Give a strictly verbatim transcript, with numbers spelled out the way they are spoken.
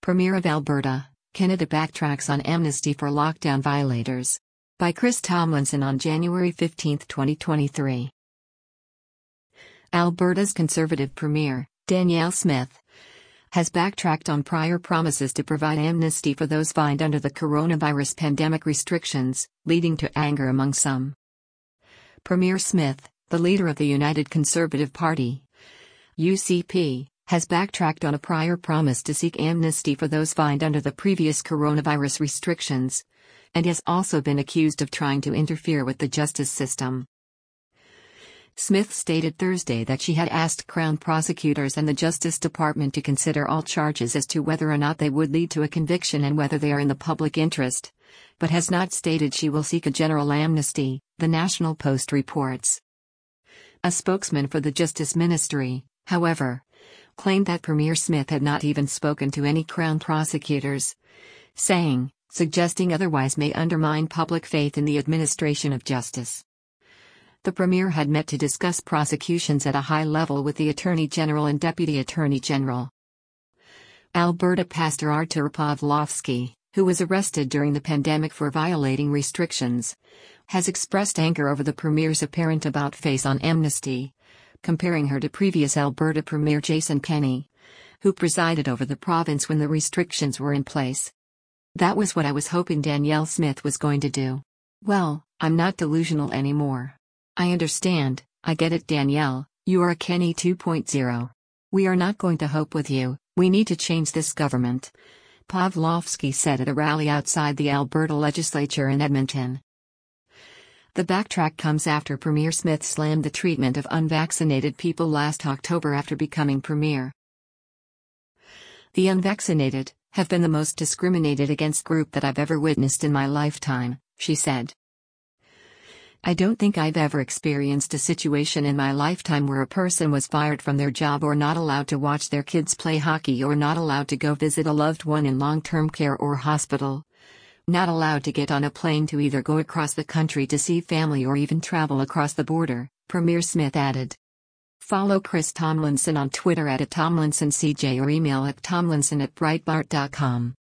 Premier of Alberta, Canada backtracks on amnesty for lockdown violators. By Chris Tomlinson on January fifteenth, twenty twenty-three. Alberta's Conservative Premier, Danielle Smith, has backtracked on prior promises to provide amnesty for those fined under the coronavirus pandemic restrictions, leading to anger among some. Premier Smith, the leader of the United Conservative Party, U C P, has backtracked on a prior promise to seek amnesty for those fined under the previous coronavirus restrictions, and has also been accused of trying to interfere with the justice system. Smith stated Thursday that she had asked Crown prosecutors and the Justice Department to consider all charges as to whether or not they would lead to a conviction and whether they are in the public interest, but has not stated she will seek a general amnesty, the National Post reports. A spokesman for the Justice Ministry, however, claimed that Premier Smith had not even spoken to any Crown prosecutors, saying, suggesting otherwise may undermine public faith in the administration of justice. The Premier had met to discuss prosecutions at a high level with the Attorney General and Deputy Attorney General. Alberta pastor Artur Pawlowski, who was arrested during the pandemic for violating restrictions, has expressed anger over the Premier's apparent about-face on amnesty, comparing her to previous Alberta Premier Jason Kenney, who presided over the province when the restrictions were in place. That was what I was hoping Danielle Smith was going to do. Well, I'm not delusional anymore. I understand, I get it, Danielle, you are a Kenney two point oh. We are not going to hope with you, we need to change this government, Pawlowski said at a rally outside the Alberta legislature in Edmonton. The backtrack comes after Premier Smith slammed the treatment of unvaccinated people last October after becoming Premier. The unvaccinated have been the most discriminated against group that I've ever witnessed in my lifetime, she said. I don't think I've ever experienced a situation in my lifetime where a person was fired from their job or not allowed to watch their kids play hockey or not allowed to go visit a loved one in long-term care or hospital. Not allowed to get on a plane to either go across the country to see family or even travel across the border, Premier Smith added. Follow Chris Tomlinson on Twitter at Tomlinson C J or email at tomlinson at breitbart dot com.